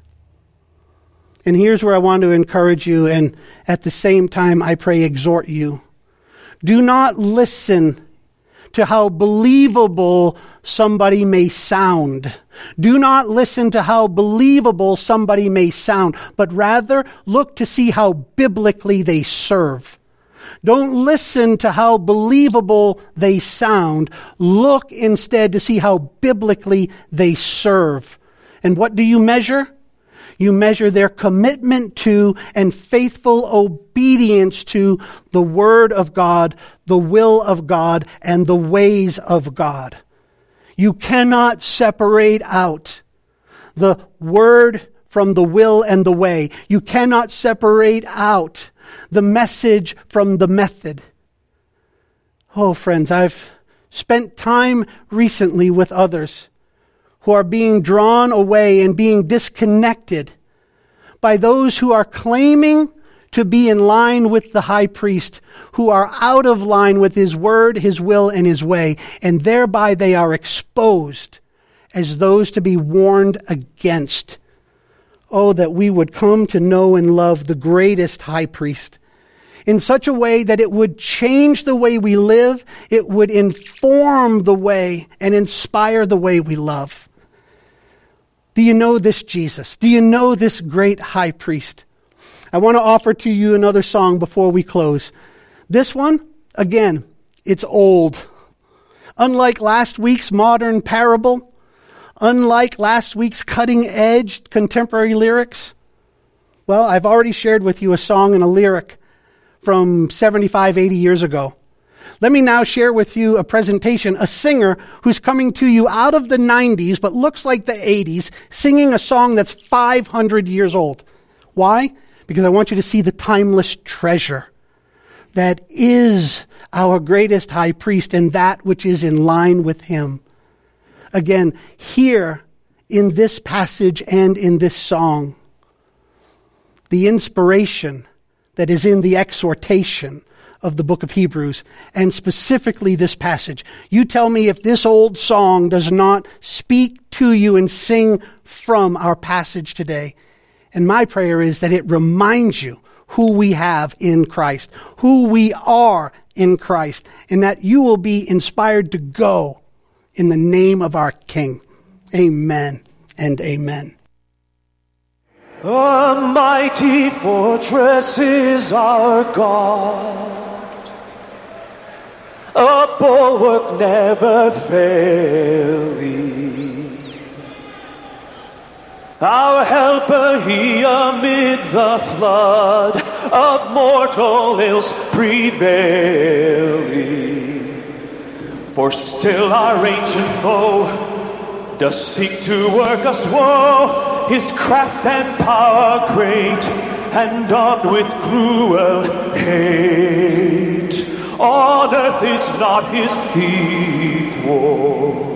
And here's where I want to encourage you, and at the same time, I pray, exhort you. Do not listen to how believable somebody may sound. Do not listen to how believable somebody may sound, but rather look to see how biblically they serve. Don't listen to how believable they sound. Look instead to see how biblically they serve. And what do you measure? You measure their commitment to and faithful obedience to the Word of God, the will of God, and the ways of God. You cannot separate out the Word from the will and the way. You cannot separate out the message from the method. Oh, friends, I've spent time recently with others who are being drawn away and being disconnected by those who are claiming to be in line with the high priest, who are out of line with his word, his will, and his way, and thereby they are exposed as those to be warned against. Oh, that we would come to know and love the greatest high priest in such a way that it would change the way we live, it would inform the way and inspire the way we love. Do you know this Jesus? Do you know this great high priest? I want to offer to you another song before we close. This one, again, it's old. Unlike last week's modern parable, unlike last week's cutting-edge contemporary lyrics, well, I've already shared with you a song and a lyric from 75, 80 years ago. Let me now share with you a presentation, a singer who's coming to you out of the 90s, but looks like the 80s, singing a song that's 500 years old. Why? Because I want you to see the timeless treasure that is our greatest high priest and that which is in line with him. Again, here in this passage and in this song, the inspiration that is in the exhortation of the book of Hebrews, and specifically this passage. You tell me if this old song does not speak to you and sing from our passage today. And my prayer is that it reminds you who we have in Christ, who we are in Christ, and that you will be inspired to go in the name of our King. Amen and amen. A mighty fortress is our God, a bulwark never failing. Our helper, he amid the flood of mortal ills prevailing. For still our ancient foe does seek to work us woe. His craft and power great and armed with cruel hate. On earth is not his equal.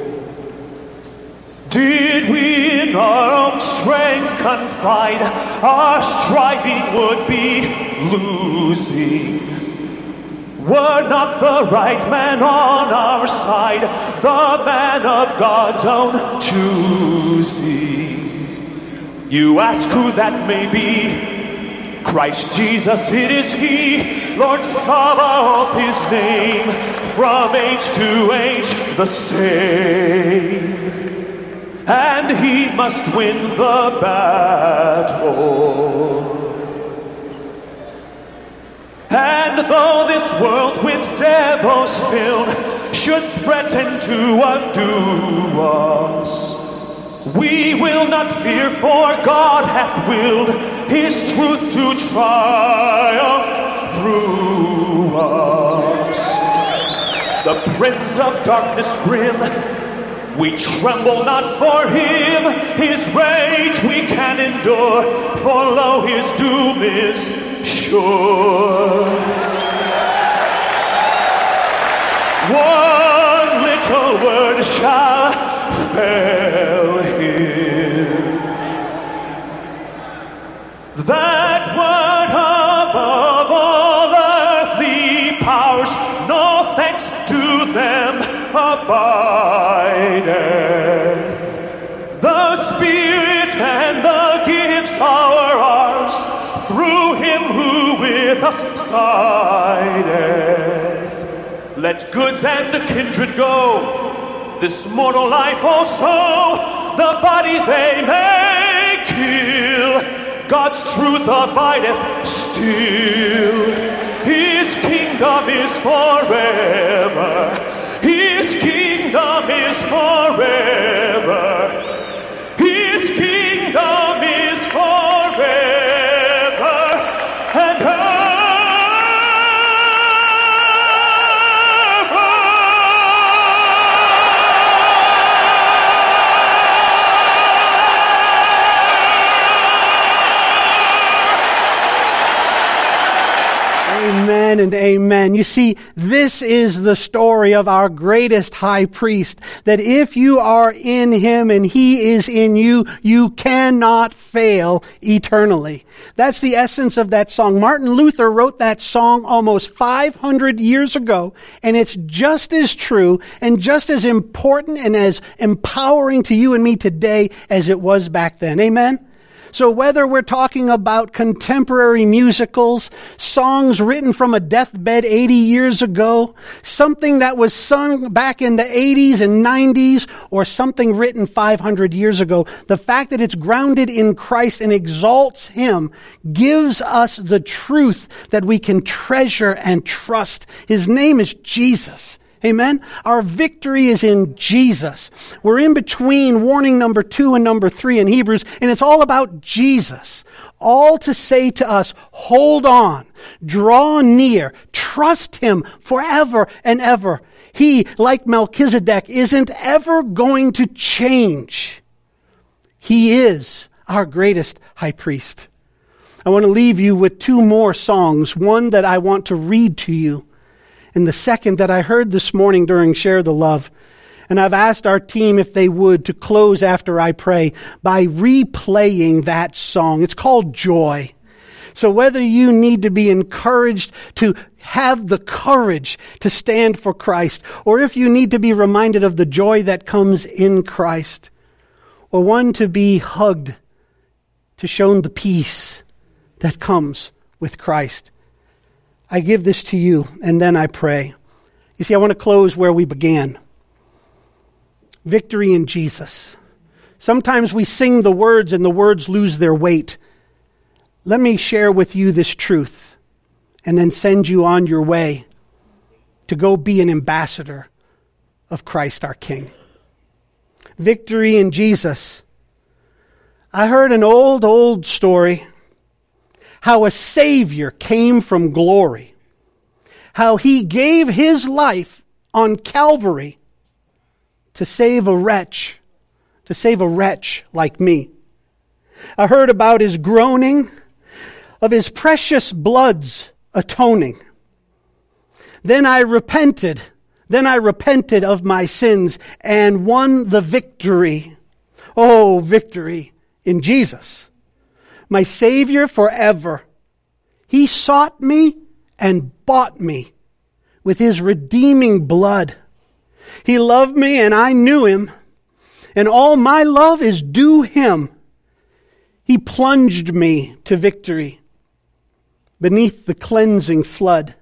Did we in our own strength confide, our striving would be losing. Were not the right man on our side, the man of God's own choosing. You ask who that may be? Christ Jesus, it is He, Lord Sabaoth His name, from age to age the same. And He must win the battle. And though this world with devils filled should threaten to undo us, we will not fear, for God hath willed His truth to triumph through us. The Prince of Darkness grim, we tremble not for him. His rage we can endure, for lo, his doom is sure. One little word shall fail him. That word above all earthly powers, no thanks to them abideth. The Spirit and the gifts are ours, through him who with us sideth. Let goods and kindred go, this mortal life also, the body they may kill. God's truth abideth still. His kingdom is forever. His kingdom is forever. His kingdom is forever and ever. Amen and amen. You see, this is the story of our greatest high priest, that if you are in him and he is in you, you cannot fail eternally. That's the essence of that song. Martin Luther wrote that song almost 500 years ago, and it's just as true and just as important and as empowering to you and me today as it was back then. Amen? So whether we're talking about contemporary musicals, songs written from a deathbed 80 years ago, something that was sung back in the 80s and 90s, or something written 500 years ago, the fact that it's grounded in Christ and exalts Him gives us the truth that we can treasure and trust. His name is Jesus. Amen? Our victory is in Jesus. We're in between warning number 2 and number 3 in Hebrews, and it's all about Jesus. All to say to us, hold on, draw near, trust Him forever and ever. He, like Melchizedek, isn't ever going to change. He is our greatest high priest. I want to leave you with 2 more songs, one that I want to read to you, and the second that I heard this morning during Share the Love. And I've asked our team if they would to close after I pray by replaying that song. It's called Joy. So whether you need to be encouraged to have the courage to stand for Christ, or if you need to be reminded of the joy that comes in Christ, or one to be hugged, to shown the peace that comes with Christ, I give this to you, and then I pray. You see, I want to close where we began. Victory in Jesus. Sometimes we sing the words and the words lose their weight. Let me share with you this truth and then send you on your way to go be an ambassador of Christ our King. Victory in Jesus. I heard an old story how a Savior came from glory, how He gave His life on Calvary to save a wretch like me. I heard about His groaning, of his precious blood's atoning. Then I repented of my sins and won the victory. Oh, victory in Jesus, my Savior forever. He sought me and bought me with his redeeming blood. He loved me and I knew him, and all my love is due him. He plunged me to victory beneath the cleansing flood.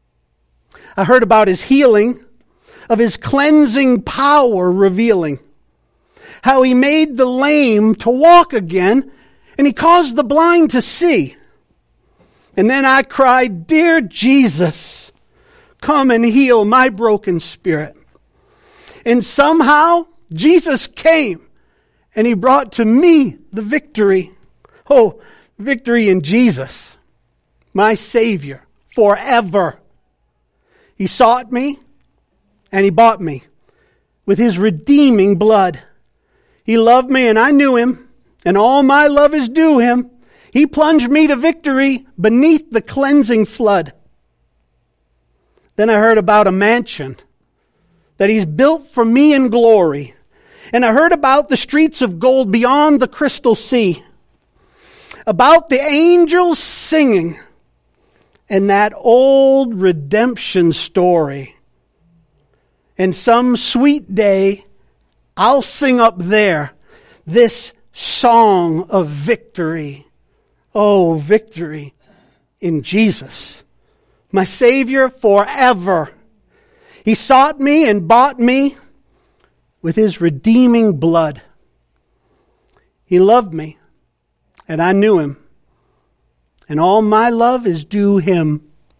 I heard about his healing, of his cleansing power revealing, how he made the lame to walk again, and he caused the blind to see. And then I cried, "Dear Jesus, come and heal my broken spirit." And somehow Jesus came and he brought to me the victory. Oh, victory in Jesus, my Savior forever. He sought me and he bought me with his redeeming blood. He loved me and I knew him, and all my love is due him. He plunged me to victory beneath the cleansing flood. Then I heard about a mansion that he's built for me in glory. And I heard about the streets of gold beyond the crystal sea, about the angels singing, and that old redemption story. And some sweet day, I'll sing up there this song of victory. Oh, victory in Jesus, my Savior forever. He sought me and bought me with his redeeming blood. He loved me, and I knew him, and all my love is due him.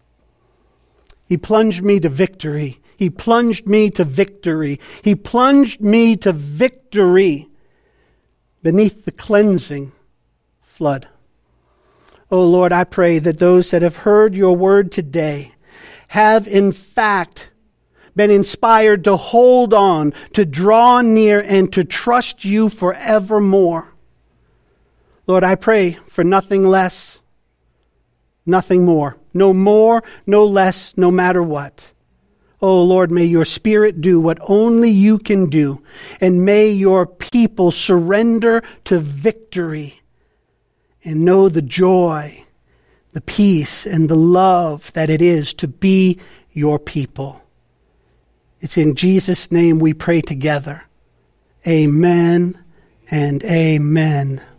He plunged me to victory. He plunged me to victory. He plunged me to victory beneath the cleansing flood. Oh Lord, I pray that those that have heard your word today have in fact been inspired to hold on, to draw near, and to trust you forevermore. Lord, I pray for nothing less, nothing more. No more, no less, no matter what. Oh Lord, may your Spirit do what only you can do, and may your people surrender to victory and know the joy, the peace, and the love that it is to be your people. It's in Jesus' name we pray together. Amen and amen.